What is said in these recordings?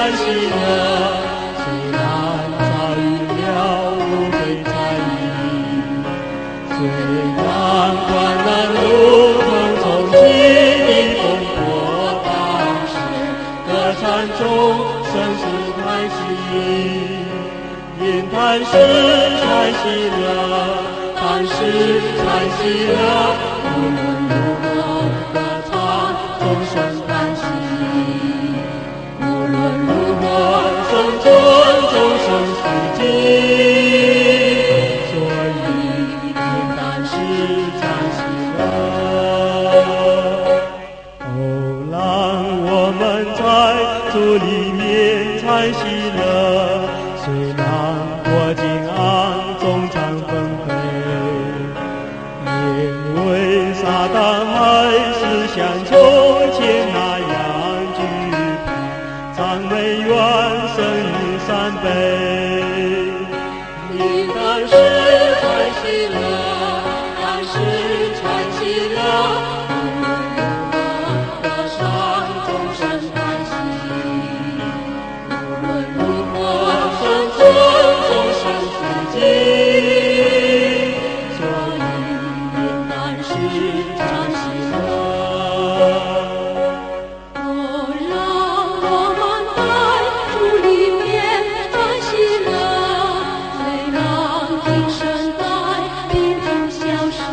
欢喜乐，虽然遭遇了无悔在意，虽然患难如同从心的风波荡时，歌唱中声是叹息。因但是叹息了，但是叹息了，无论如何歌唱终生叹息，无论如何生存终生死寂，所以因但是叹息了。哦，让我们在主里面叹息了，虽然过境昂终将崩溃，因为撒旦还是像从前那样惧怕，赞美愿胜于三倍。你但是叹息了，但是叹息了，无论如何歌唱终生叹息，无论如何生存终生死寂，所以应当是叹息了。 哦，让我们在主里面叹息了，虽然今生在病中消失，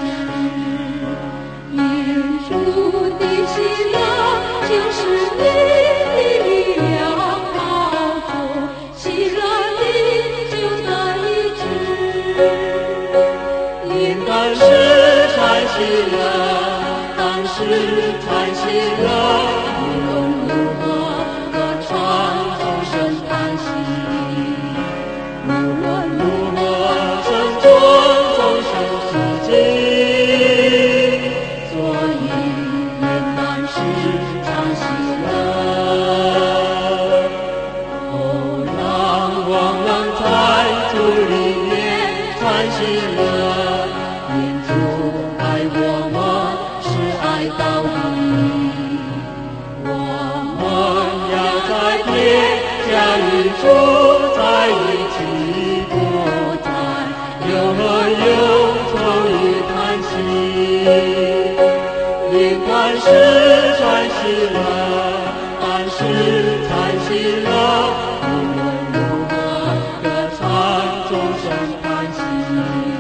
因主的喜乐就是你的力量好做，喜乐的就在医治。 应当是叹息了，但是叹息了，无论如何歌唱终生叹息，无论如何生存终生死寂，所以应当是叹息了。哦，让我们在主里面叹息了，因主爱我们是爱到底。我们要在天家与主在一起，不再忧和忧愁与叹息。应该是叹息了，但是叹息了，无论如何歌唱终生叹息。